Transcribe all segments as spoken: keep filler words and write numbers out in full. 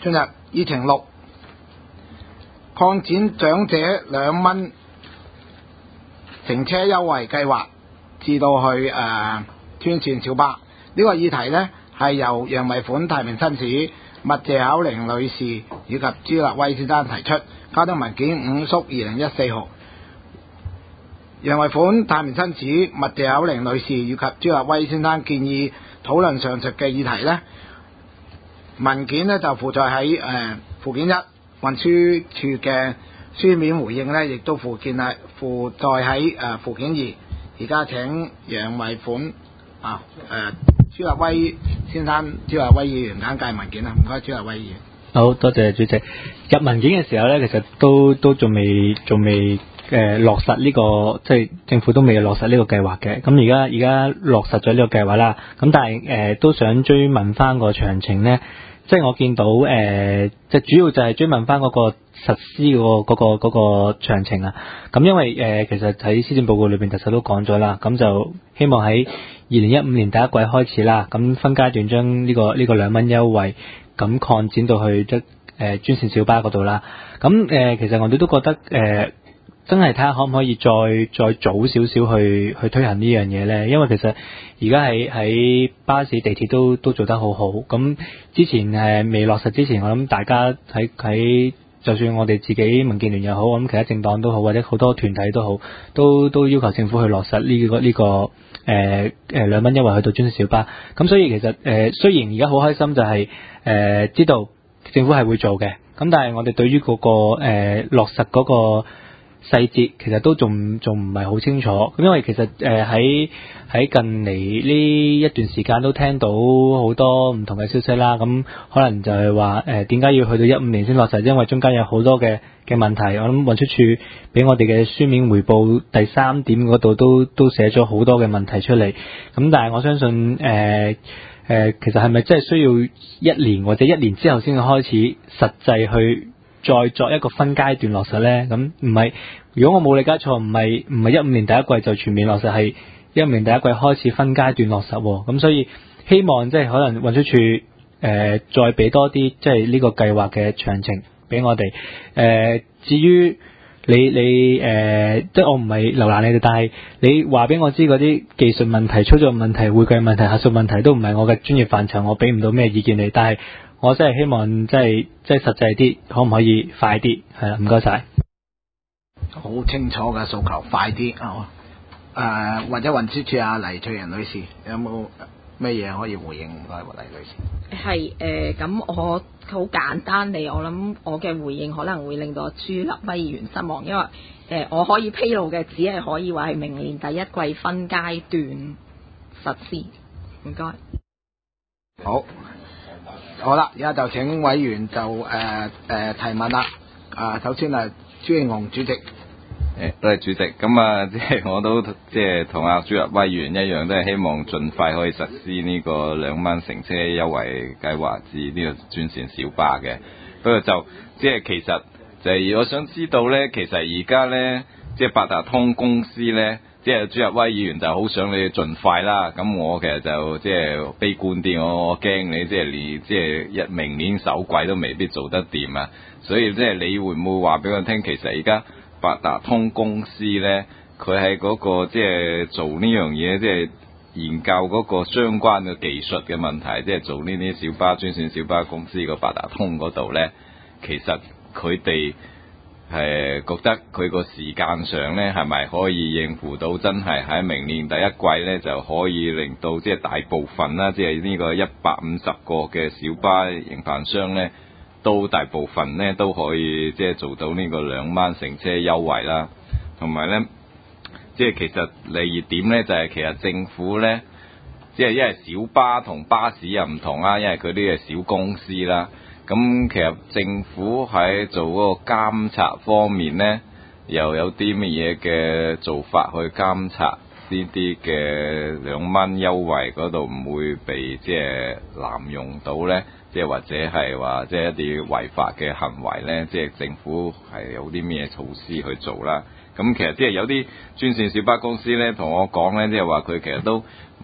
進入議程六，擴展長者兩蚊乘車優惠計劃至到去誒專線小巴。呢、這個議題呢係由楊惠款、太平紳士、麥謝巧玲女士以及朱立威先生提出，交通文件五叔二零一四號。楊惠款、太平紳士、麥謝巧玲女士以及朱立威先生建議討論上述嘅議題呢，文件呢就附載喺誒附件一，運輸署嘅書面回應呢亦都附件係附載喺誒附件二。而家請楊惠款啊誒、呃、朱立威先生、朱立威議員簡介文件啦，唔該，朱立威議員。 好多謝主席。入文件嘅時候呢，其實都都仲未仲未誒落實呢個，即係政府都未落實呢個計劃嘅。咁而家而家落實咗呢個計劃啦。咁但係誒、呃、都想追問翻個詳情呢。即係我見到誒、呃，即係主要就係追問翻嗰個實施嗰、嗰個嗰、嗰個嗰、嗰個詳情啊。咁因為誒、呃，其實喺施政報告裏邊特首都講咗啦，咁就希望喺二零一五年第一季開始啦，咁分階段將呢、呢個呢、呢個兩蚊優惠咁擴展到去即誒、呃、專線小巴嗰度啦。咁誒、呃，其實我哋都覺得誒。呃真係睇下可唔可以再再早少少去去推行呢樣嘢呢？因為其實而家喺喺巴士、地鐵都都做得好好。咁之前誒未落實之前，我諗大家喺喺就算我哋自己民建聯又好，咁其他政黨都好，或者好多團體都好，都都要求政府去落實呢個呢個誒誒兩蚊優惠去到專線小巴。咁所以其實誒、呃、雖然而家好開心就係、是、誒、呃、知道政府係會做嘅，咁但係我哋對於嗰、那個誒、呃、落實嗰、那個細節其實都仲仲唔係好清楚，咁因為其實誒喺喺近嚟呢一段時間都聽到好多唔同嘅消息啦，咁可能就係話誒點解要去到一五年先落實？因為中間有好多嘅嘅問題，我諗運輸署俾我哋嘅書面回報第三點嗰度都都寫咗好多嘅問題出嚟，咁但係我相信誒誒、呃呃、其實係咪真係需要一年或者一年之後先開始實際去再作一個分階段落實呢？咁唔係，如果我冇理解錯，唔係唔係一五年第一季就全面落實，係一五年第一季開始分階段落實。咁所以希望即係可能運輸署誒、呃、再俾多啲即係呢個計劃嘅詳情俾我哋。誒、呃、至於你你誒、呃，即係我唔係留難你哋，但係你話俾我知嗰啲技術問題、操作問題、會計問題、核數問題都唔係我嘅專業範疇，我俾唔到咩意見你，但係我真係希望，即係即係實際啲，可唔可以快啲？係啦，唔該晒。 好清楚嘅訴求，快啲啊！誒、呃，或者運輸署啊，黎翠仁女士有冇咩嘢可以回應？唔該，黎女士。 係誒，咁、呃、我好簡單地，我諗我嘅回應可能會令到朱立威議員失望，因為誒、呃、我可以披露嘅只係可以話係明年第一季分階段實施。唔該。 好。好啦，而家就請委員就誒誒、呃呃、提問啦。啊，首先啊，朱英雄主席。誒， 多謝主席。咁啊，即係我都即係同阿朱立威議員一樣，都係希望盡快可以實施呢個兩蚊乘車優惠計劃至呢個專線小巴嘅。不過就即係其實就係我想知道咧，其實而家咧即係八達通公司咧。即係朱立威議員就好想你盡快啦，咁我其實就即係悲觀啲，我我驚你即係連即係一明年首季都未必做得掂啊，所以即係你會唔會話俾我聽，其實而家八達通公司咧，佢喺嗰個即係做呢樣嘢，即係研究嗰個相關嘅技術嘅問題，即係做呢啲小巴專線小巴公司個八達通嗰度咧，其實佢哋係覺得佢個時間上咧，係咪可以應付到？真係喺明年第一季咧，就可以令到即係大部分啦，即係呢個一百五十個嘅小巴營辦商咧，都大部分咧都可以即係做到呢個兩蚊乘車優惠啦。同埋咧，即係其實利點咧，就係其實政府咧，即係因為小巴同巴士又唔同啦，因為佢啲係小公司啦。咁其實政府喺做嗰個監察方面呢，又有啲乜嘢嘅做法去監察呢啲嘅兩蚊優惠嗰度唔會被即係濫用到呢？即係或者係話即係一啲違法嘅行為呢？即係政府係有啲咩措施去做啦？咁其實即係有啲專線小巴公司呢，同我講呢，即係話佢其實都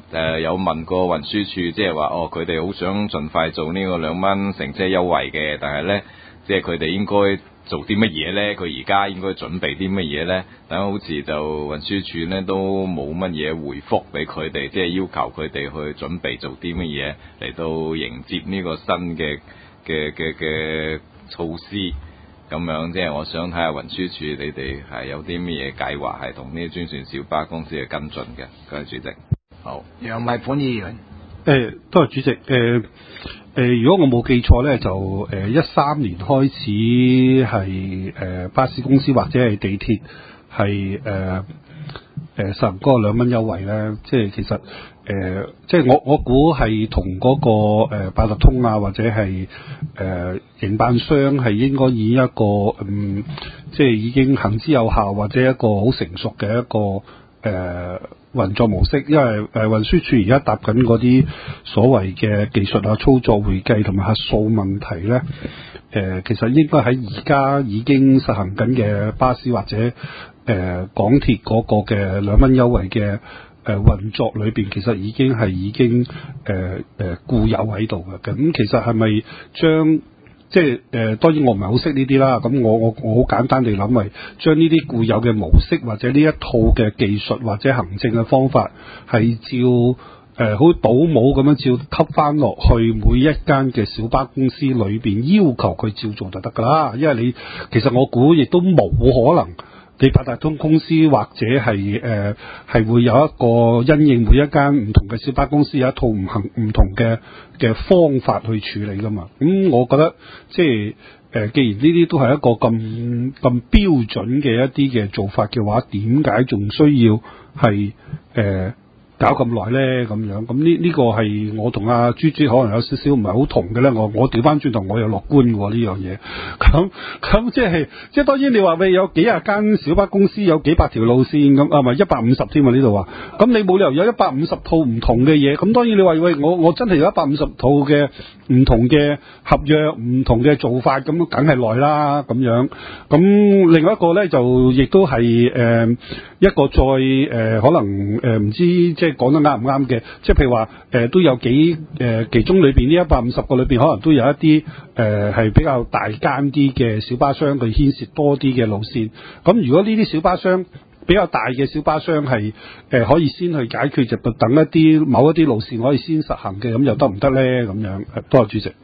誒有問過運輸署，即係話哦，佢哋好想盡快做呢個兩蚊乘車優惠嘅，但係呢，即係佢哋應該做啲乜嘢呢？佢而家應該準備啲乜嘢呢？但好似就運輸署呢都冇乜嘢回覆俾佢哋，即係要求佢哋去準備做啲乜嘢嚟到迎接呢個新嘅嘅嘅嘅措施咁樣。即係我想睇下運輸署你哋係有啲乜嘢計劃係同呢啲專線小巴公司嘅跟進嘅。各位主席，好， 楊惠款議員。 誒，多謝主席。誒、呃、誒、呃，如果我冇記錯咧，就誒一三年開始係誒、呃、巴士公司或者係地鐵係誒誒實行嗰個兩蚊優惠咧。即係其實誒、呃，即係我我估係同嗰個誒八達通啊，或者係誒、呃、營辦商係應該以一個嗯，即係已經行之有效或者一個好成熟嘅一個誒。呃運作模式，因為誒運輸署而家搭緊嗰啲所謂嘅技術啊、操作、會計同埋核數問題咧，誒、呃、其實應該喺而家已經實行緊嘅巴士或者誒、呃、港鐵嗰個嘅兩蚊優惠嘅誒、呃、運作裏邊，其實已經係已經誒誒、呃呃、固有喺度嘅。咁其實係咪將即係誒、呃，當然我唔係好識呢啲啦。咁我我我好簡單地諗，係將呢啲固有嘅模式或者呢一套嘅技術或者行政嘅方法，係照誒好倒模咁樣照吸翻落去每一間嘅小巴公司裏邊，要求佢照做就得㗎啦。因為你其實我估亦都冇可能。你八達通公司或者係誒係會有一個因應每一間唔同嘅小巴公司有一套唔行唔同嘅嘅方法去處理噶嘛。咁、嗯、我覺得即係誒、呃，既然呢啲都係一個咁咁標準嘅一啲嘅做法嘅話，點解仲需要係誒？呃搞咁耐咧咁樣，咁呢呢個係我同阿朱朱可能有少少唔係好同嘅咧。我我調翻轉頭，我又樂觀喎呢樣嘢。咁咁即係即係當然你話喂有幾廿間小巴公司有幾百條路線咁啊，咪一百五十添啊呢度話。咁你冇理由有一百五十套唔同嘅嘢。咁當然你話喂我我真係有一百五十套嘅唔同嘅合約、唔同嘅做法，咁梗係耐啦咁樣。咁另外一個咧就亦都係誒、呃、一個再誒、呃、可能誒唔、呃、知即係。講得啱唔啱嘅，即係譬如話誒、呃、都有幾誒、呃、其中裏邊呢一百五十個裏邊，可能都有一啲誒係比較大間啲嘅小巴商，佢牽涉多啲嘅路線。咁如果呢啲小巴商比較大嘅小巴商係誒、呃、可以先去解決，就等一啲某一啲路線可以先實行嘅，咁又得唔得咧？咁樣多謝主席。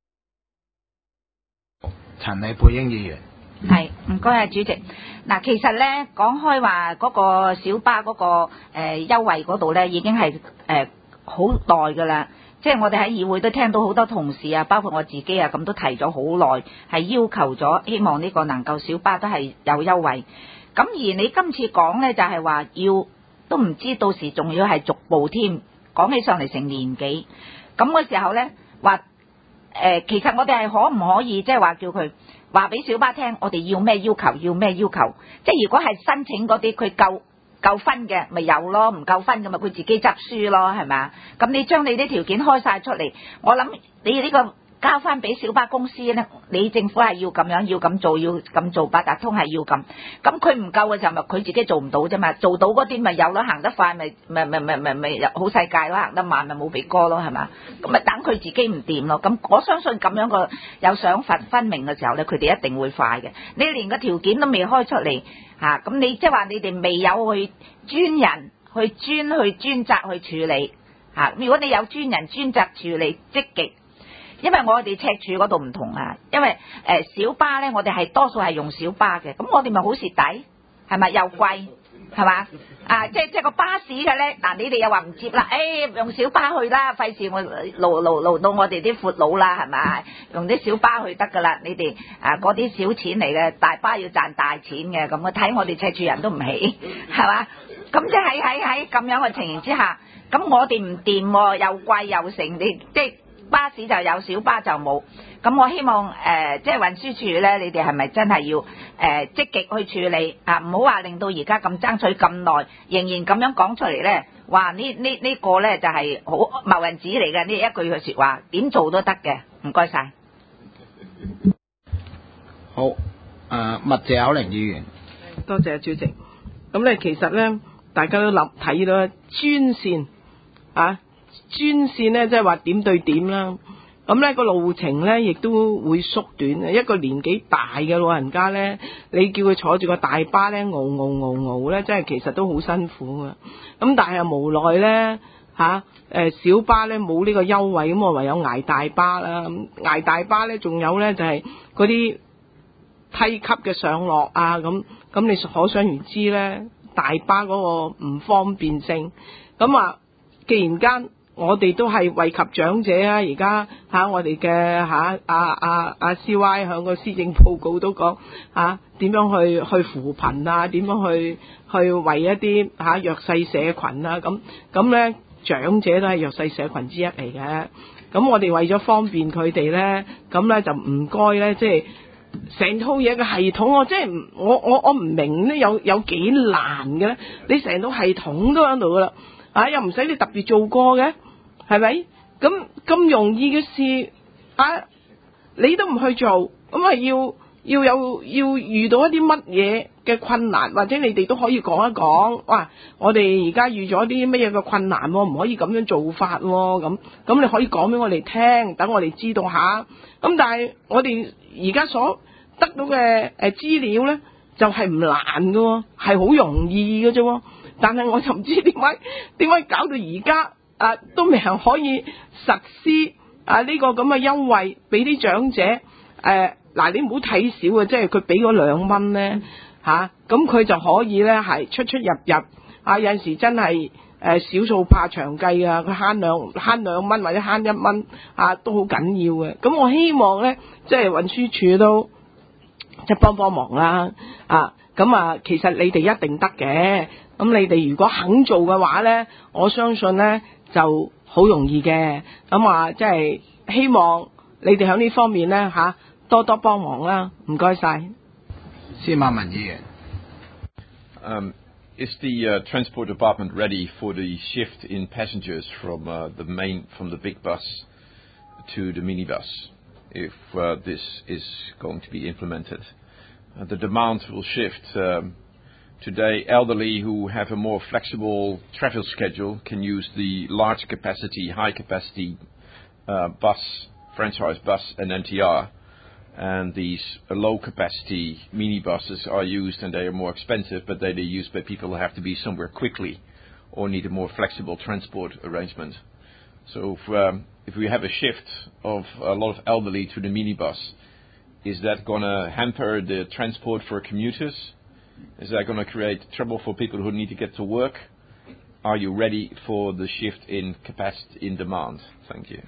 陳李佩英議員。 係，唔該啊，主席。嗱，其實咧講開話嗰個小巴嗰、嗰個誒、呃、優惠嗰度咧，已經係誒好耐噶啦。即係我哋喺議會都聽到好多同事啊，包括我自己啊，咁都提咗好耐，係要求咗希望呢個能夠小巴都係有優惠。咁而你今次講咧，就係、係、話要都唔知到時仲要係逐步添，講起上嚟成年幾。咁嘅時候咧，話誒、呃，其實我哋係可唔可以即係話叫佢？話俾小巴聽，我哋要咩要求，要咩要求？即係如果係申請嗰啲，佢夠夠分嘅，咪有咯；唔夠分嘅咪佢自己執輸咯，係咪？咁你將你啲條件開晒出嚟，我諗你呢個交翻俾小巴公司咧，你政府係要咁樣，要咁做，要咁做，八達通係要咁。咁佢唔夠嘅時候，咪佢自己做唔到啫嘛。做到嗰啲咪有咯，行得快咪咪咪咪咪咪好世界咯，行得慢咪冇鼻哥咯，係嘛？咁咪等佢自己唔掂咯。咁我相信咁樣個有想法分明嘅時候咧，佢哋一定會快嘅。你連個條件都未開出嚟嚇，咁、啊、你即係話你哋未有去專人去專去專責去處理嚇、啊。如果你有專人專責處理，積極。因為我哋赤柱嗰度唔同啊，因為誒、呃、小巴咧，我哋係多數係用小巴嘅，咁我哋咪好蝕底，係咪又貴，係嘛？啊，即係即係個巴士嘅咧，嗱你哋又話唔接啦，誒、哎、用小巴去啦，費事我勞勞勞到我哋啲闊佬啦，係咪？用啲小巴去得噶啦，你哋啊嗰啲小錢嚟嘅，大巴要賺大錢嘅，咁我睇我哋赤柱人都唔起，係嘛？咁即係喺喺咁樣嘅情形之下，咁我哋唔掂，又貴又成，你即係。巴士就有，小巴就冇。咁我希望誒、呃，即係運輸署咧，你哋係咪真係要誒、呃、積極去處理啊？唔好話令到而家咁爭取咁耐，仍然咁樣講出嚟咧，話呢呢呢個咧就係好謀人子嚟嘅呢一句嘅説話，點做都得嘅。唔該晒。 好，誒、呃，麥謝口玲議員。 多謝主席。咁咧，其實咧，大家都諗睇到專線。 啊專線咧，即係話點對點啦。咁咧個路程咧亦都會縮短。一個年紀大嘅老人家咧，你叫佢坐住個大巴咧，熬熬熬熬咧，真係其實都好辛苦㗎。咁但係無奈咧嚇誒小巴咧冇呢個優惠，咁我唯有捱大巴啦。捱大巴咧，仲有咧就係嗰啲梯級嘅上落啊，咁咁你可想而知咧，大巴嗰個唔方便性。咁啊，既然間我哋都係惠及長者啊！而家嚇我哋嘅嚇阿阿阿 C Y 響個施政報告都講嚇點樣去去扶貧啊，點樣去去為一啲嚇、啊、弱勢社群啊，咁咁咧長者都係弱勢社群之一嚟嘅。咁我哋為咗方便佢哋咧，咁咧就唔該咧，即係成套嘢嘅系統，我即係唔我我我唔明咧，有有幾難嘅咧？你成套系統都喺度噶啦，啊又唔使你特別做過嘅。係咪？咁咁容易嘅事啊，你都唔去做，咁係要要有要遇到一啲乜嘢嘅困難，或者你哋都可以講一講。哇！我哋而家遇咗啲乜嘢嘅困難，唔可以咁樣做法喎。咁咁你可以講俾我哋聽，等我哋知道下。咁但係我哋而家所得到嘅誒資料咧，就係唔難嘅，係好容易嘅啫。但係我就唔知點解點解搞到而家。啊，都未係可以實施啊！呢、這個咁嘅優惠俾啲長者，誒、啊、嗱，你唔好睇少啊！即係佢俾嗰兩蚊咧嚇，咁佢就可以咧係出出入入啊！有陣時真係誒少數怕長計啊，佢慳兩慳兩蚊或者慳一蚊啊，都好緊要嘅。咁我希望咧，即係運輸署都即係幫幫忙啦啊！咁啊，其實你哋一定得嘅。咁你哋如果肯做嘅話咧，我相信咧。就好容易嘅，咁話即係希望你哋喺呢方面咧嚇多多幫忙啦，唔該晒。 司馬文議員。 Um, is the uh, transport department ready for the shift in passengers from uh, the main from the big bus to the minibus if uh, this is going to be implemented? Uh, the demand will shift. Um, Today, elderly who have a more flexible travel schedule can use the large capacity, high capacity uh, bus, franchise bus and M T R. And these uh, low capacity minibuses are used and they are more expensive, but they are used by people who have to be somewhere quickly or need a more flexible transport arrangement. So if, um, if we have a shift of a lot of elderly to the minibus, is that going to hamper the transport for commuters? Is that going to create trouble for people who need to get to work? Are you ready for the shift in capacity in demand? Thank you.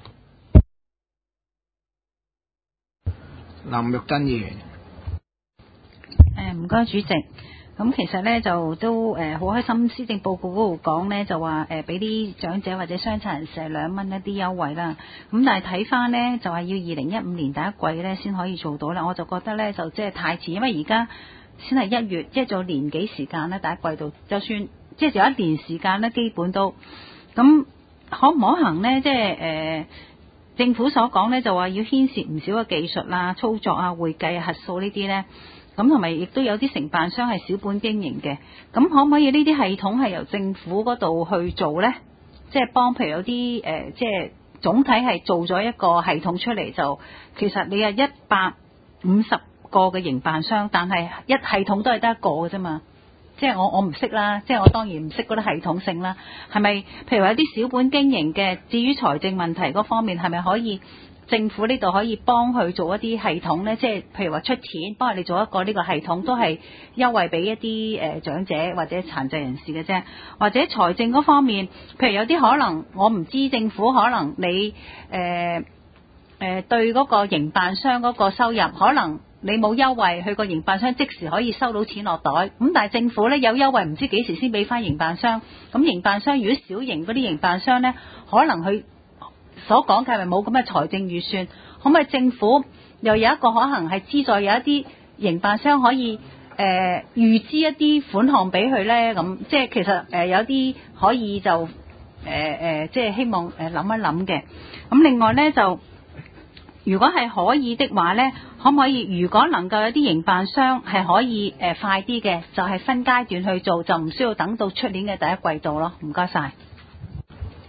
林玉珍議員。 誒唔該主席，咁其實咧就都誒好開心，施政報告嗰度講咧就話誒俾啲長者或者傷殘人士兩蚊一啲優惠啦。咁但係睇翻咧就係要二零一五年第一季咧先可以做到啦。我就覺得咧就即係太遲，因為而家先係一月，即係做年幾時間咧？第一季度就算即係有一年時間咧，基本都咁可唔可行咧？即係誒、呃、政府所講咧，就話要牽涉唔少嘅技術啦、操作啊、會計啊、核數呢啲咧，咁同埋亦都有啲承辦商係小本經營嘅，咁可唔可以呢啲系統係由政府嗰度去做咧？即係幫譬如有啲誒、呃，即係總體係做咗一個系統出嚟，就其實你係一百五十個嘅營辦商，但係一系統都係得一個嘅啫嘛。即係我我唔識啦，即係我當然唔識嗰啲系統性啦。係咪譬如話有啲小本經營嘅，至於財政問題嗰方面，係咪可以政府呢度可以幫佢做一啲系統呢？即係譬如話出錢幫佢哋做一個呢個系統，都係優惠俾一啲誒、呃、長者或者殘疾人士嘅啫。或者財政嗰方面，譬如有啲可能我唔知政府可能你誒誒、呃呃、對嗰個營辦商嗰個收入可能。你冇優惠，佢個營辦商即時可以收到錢落袋。咁但係政府呢，有優惠，唔知幾時先俾翻營辦商。咁營辦商如果小型嗰啲營辦商呢，可能佢所講嘅係咪冇咁嘅財政預算？可唔可以政府又有一個可能係資助有一啲營辦商可以誒、呃、預支一啲款項俾佢呢？咁即係其實誒、呃、有啲可以就誒誒、呃、即係希望誒諗一諗嘅。咁另外呢，就如果係可以的話呢，可唔可以？如果能夠有啲營辦商係可以誒、呃、快啲嘅，就係、是、分階段去做，就唔需要等到出年嘅第一季度咯。唔該晒。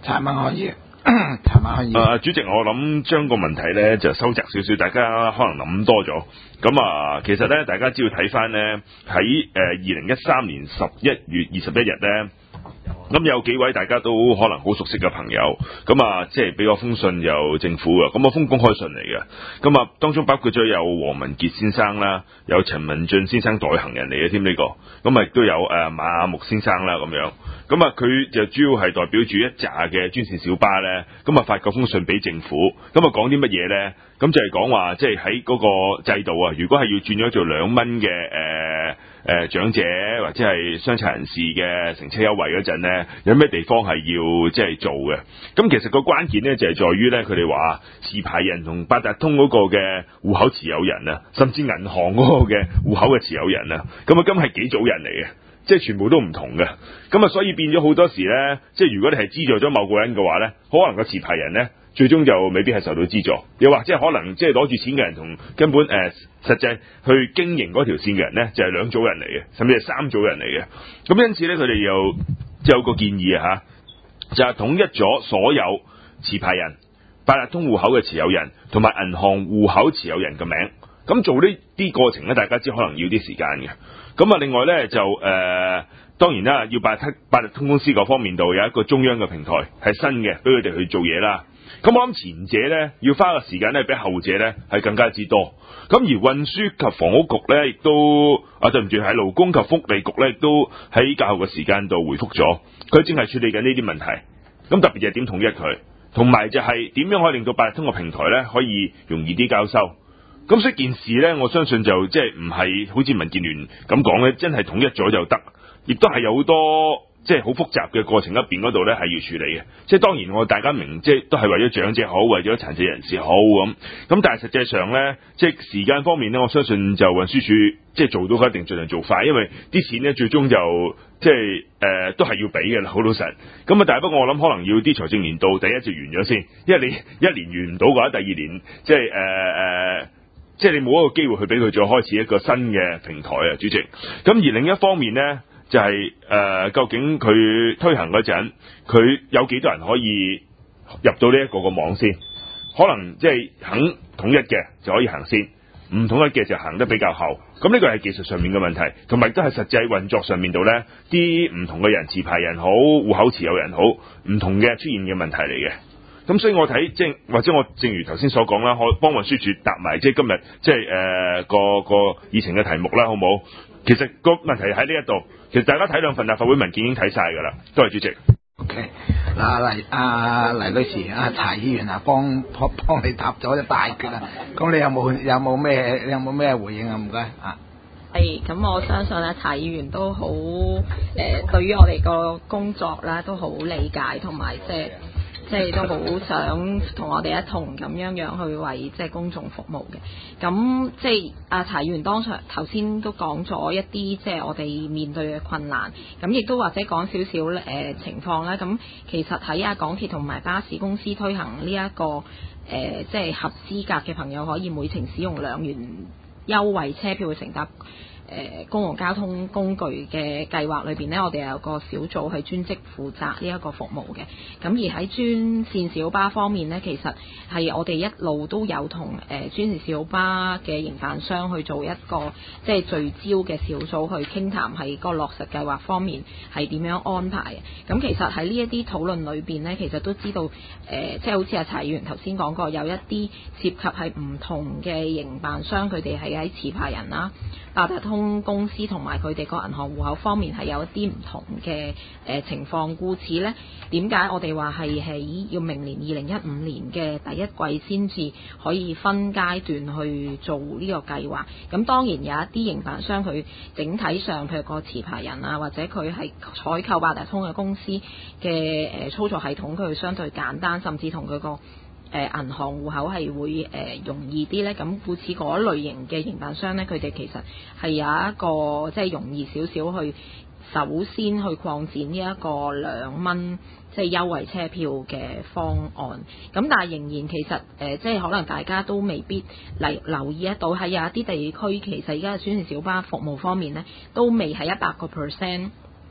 陳文可以，陳文可以。 啊，主席，我諗將個問題咧就收窄少少，大家可能諗多咗。咁啊，其實咧，大家只要睇翻咧喺誒二零一三年十一月二十一日咧。咁有幾位大家都可能好熟悉嘅朋友，咁啊，即係俾我封信由政府嘅，咁啊封公開信嚟嘅，咁啊當中包括咗有黃文傑先生啦，有陳文俊先生代行人嚟嘅添呢個，咁啊亦都有誒馬木先生啦咁樣，咁啊佢就主要係代表住一紮嘅專線小巴咧，咁啊發個封信俾政府，咁啊講啲乜嘢咧？咁就係講話即係喺嗰個制度啊，如果係要轉咗做兩蚊嘅誒誒長者或者係傷殘人士嘅乘車優惠嗰陣咧，有咩地方係要即係做嘅？咁其實個關鍵咧就係在於咧，佢哋話持牌人同八達通嗰個嘅戶口持有人啊，甚至銀行嗰個嘅戶口嘅持有人啊，咁啊根本係幾組人嚟嘅，即係全部都唔同嘅。咁啊，所以變咗好多時咧，即係如果你係資助咗某個人嘅話咧，可能個持牌人咧。最終就未必係受到資助，又或者可能即係攞住錢嘅人同根本誒、呃、實際去經營嗰條線嘅人咧，就係、是、兩組人嚟嘅，甚至係三組人嚟嘅。咁因此咧，佢哋又即係有個建議啊嚇，就係、是、統一咗所有持牌人、八達通戶口嘅持有人同埋銀行戶口持有人嘅名。咁做呢啲過程咧，大家知可能要啲時間嘅。咁啊，另外咧就誒、呃，當然啦，要八達八達通公司嗰方面度有一個中央嘅平台係新嘅，俾佢哋去做嘢啦。咁我諗前者咧要花嘅時間咧，比後者咧係更加之多。咁而運輸及房屋局咧，亦都啊對唔住，喺勞工及福利局咧，亦都喺較後嘅時間度回覆咗，佢正係處理緊呢啲問題。咁特別就係點統一佢，同埋就係點樣可以令到八達通個平台咧可以容易啲交收。咁所以件事咧，我相信就即係唔係好似民建聯咁講咧，真係統一咗就得，亦都係有好多。即係好複雜嘅過程入邊嗰度咧，係要處理嘅。即係當然我大家明，即係都係為咗長者好，為咗殘疾人士好咁。咁但係實際上咧，即係時間方面咧，我相信就運輸署即係做到一定盡量做快，因為啲錢咧最終就即係誒、呃、都係要俾嘅啦，好老實。咁啊，但係不過我諗可能要啲財政年度第一就完咗先，因為你一年完唔到嘅話，第二年即係誒誒，即係你冇一個機會去俾佢再開始一個新嘅平台啊，主席。咁而另一方面咧。就係、是、誒、呃，究竟佢推行嗰陣，佢有幾多人可以入到呢一個個網先？可能即係肯統一嘅就可以行先，唔統一嘅就行得比較後。咁呢個係技術上面嘅問題，同埋都係實際運作上面度咧，啲唔同嘅人持牌人好，戶口持有人好，唔同嘅出現嘅問題嚟嘅。咁所以我睇即係或者我正如頭先所講啦，我幫運輸署答埋即係今日即係誒、呃、個個議程嘅題目啦，好唔好？其實個問題喺呢一度，其實大家睇兩份立法會文件已經睇晒㗎啦。多謝主席。 OK，嗱黎阿黎女士，阿柴議員啊，幫幫幫你答咗一大決啦。咁你有冇有冇咩有冇咩回應啊？唔該啊。 係，咁我相信咧，柴議員都好誒、呃，對於我哋個工作啦，都好理解同埋即係。即係都好想同我哋一同咁樣樣去為即係公眾服務嘅。咁即係阿柴議員當場頭先都講咗一啲即係我哋面對嘅困難，咁亦都或者講少少誒情況啦。咁其實喺阿港鐵同埋巴士公司推行呢、這、一個誒、呃、即係合資格嘅朋友可以每程使用兩元優惠車票去乘搭誒公共交通工具嘅計劃裏邊呢，我哋有個小組係專職負責呢一個服務嘅。咁而喺專線小巴方面呢，其實係我哋一路都有同誒專線小巴嘅營辦商去做一個即係聚焦嘅小組去傾談，喺個落實計劃方面係點樣安排嘅。咁其實喺呢一啲討論裏邊呢，其實都知道誒、呃，即係好似阿柴議員頭先講過，有一啲涉及係唔同嘅營辦商，佢哋係喺持牌人啦、八達通公司同埋佢哋個銀行戶口方面係有一啲唔同嘅誒情況，故此呢，點解我哋話係喺要明年二零一五年嘅第一季先至可以分階段去做呢個計劃？咁當然有一啲營辦商佢整體上譬如個持牌人啊，或者佢係採購八達通嘅公司嘅誒操作系統，佢相對簡單，甚至同佢個誒銀行戶口係會誒、呃、容易啲咧，咁故此嗰類型嘅營辦商咧，佢哋其實係有一個即係容易少少去首先去擴展呢一個兩蚊即係優惠車票嘅方案。咁但係仍然其實誒、呃、即係可能大家都未必嚟留意得到，喺有一啲地區其實而家嘅專線小巴服務方面咧，都未係一百個 percent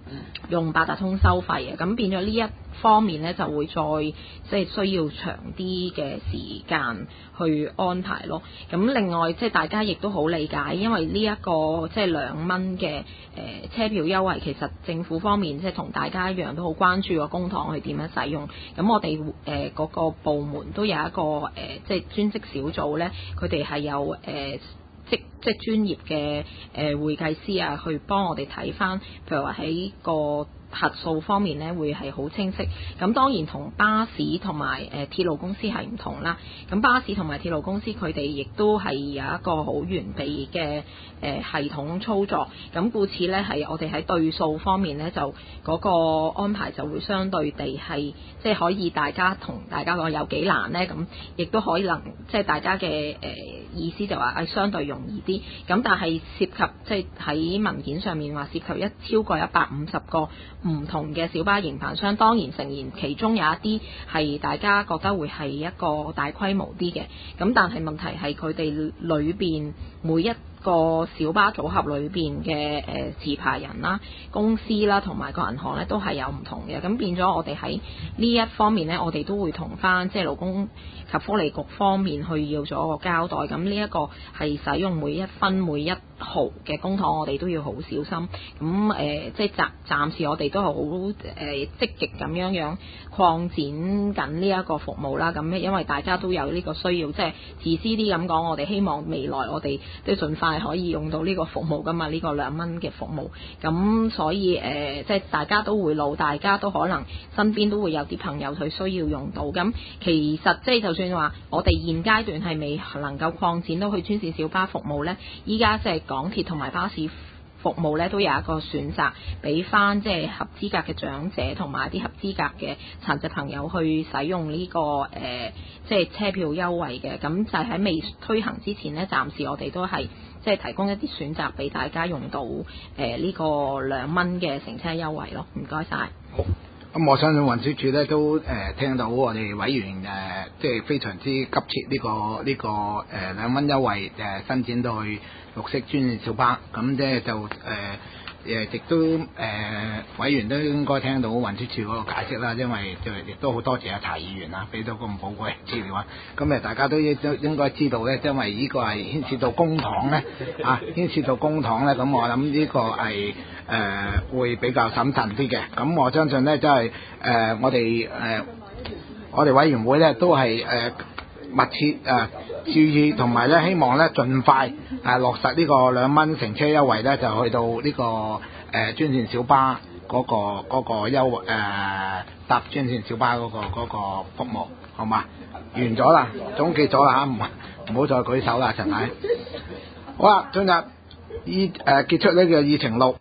用八達通收費嘅，咁變咗呢一方面咧就會再即係需要長啲嘅時間去安排咯。咁另外即係大家亦都好理解，因為呢、這、一個即係兩蚊嘅誒車票優惠，其實政府方面即係同大家一樣都好關注個公帑去點樣使用。咁我哋誒嗰個部門都有一個誒、呃、即係專職小組咧，佢哋係有誒。呃即即專業嘅誒、呃、會計師啊，去幫我哋睇返，譬如話喺個核數方面咧，會係好清晰。咁當然同巴士同埋誒鐵路公司係唔同啦。咁巴士同埋鐵路公司佢哋亦都係有一個好完備嘅誒、呃、系統操作。咁故此咧，係我哋喺對數方面咧，就嗰個安排就會相對地係即係可以大家同大家講有幾難咧。咁亦都可以能即係大家嘅誒、呃、意思就話係相對容易啲。咁但係涉及即係喺文件上面話涉及一超過一百五十個唔同嘅小巴營辦商，當然誠然其中有一啲係大家覺得會係一個大規模啲嘅，咁但係問題係佢哋裏邊每一個小巴組合裏邊嘅誒持牌人啦、公司啦同埋個銀行咧都係有唔同嘅，咁變咗我哋喺呢一方面咧，我哋都會同翻即係勞工及福利局方面去要咗個交代。咁呢一個係使用每一分每一毫嘅公帑，我哋都要好小心。咁誒、呃，即係暫暫時我哋都係好誒積極咁樣樣擴展緊呢一個服務啦。咁因為大家都有呢個需要，即係自私啲咁講，我哋希望未來我哋都盡快可以用到呢個服務㗎嘛，呢、這個兩蚊嘅服務。咁所以誒、呃，即係大家都會老，大家都可能身邊都會有啲朋友佢需要用到。咁其實即係就算話我哋現階段係未能夠擴展到去專線小巴服務呢，依家即係港鐵同埋巴士服務咧都有一個選擇，俾翻即係合資格嘅長者同埋一啲合資格嘅殘疾朋友去使用呢、這個誒、呃、即係車票優惠嘅。咁就係喺未推行之前呢，暫時我哋都係即係提供一啲選擇俾大家用到誒呢、呃這個兩蚊嘅乘車優惠咯。唔該晒。 好，咁我相信運輸署咧都誒、呃、聽到我哋委員誒、呃、即係非常之急切呢、這個呢、這個誒兩蚊優惠誒、呃、伸展到去綠色專線小巴，咁即係就誒誒亦都誒、呃、委員都應該聽到運輸署嗰個解釋啦，因為就亦都好多謝阿查議員啊，俾到咁寶貴嘅資料啊。咁誒大家都應都應該知道咧，因為呢個係牽涉到公帑咧，啊牽涉到公帑咧，咁我諗呢個係誒、呃、會比較審慎啲嘅。咁我相信咧，即係誒我哋誒、呃、我哋委員會咧都係誒。呃密切誒、呃、注意，同埋咧希望咧盡快誒、呃、落實呢個兩蚊乘車優惠咧，就去到呢、這個誒、呃、專線小巴嗰、那個嗰、那個優惠誒搭專線小巴嗰、那個嗰、那個服務，好嘛？完咗啦，總結咗啦嚇，唔唔好再舉手啦，陳太。好啦，進入議誒結束呢個議程錄。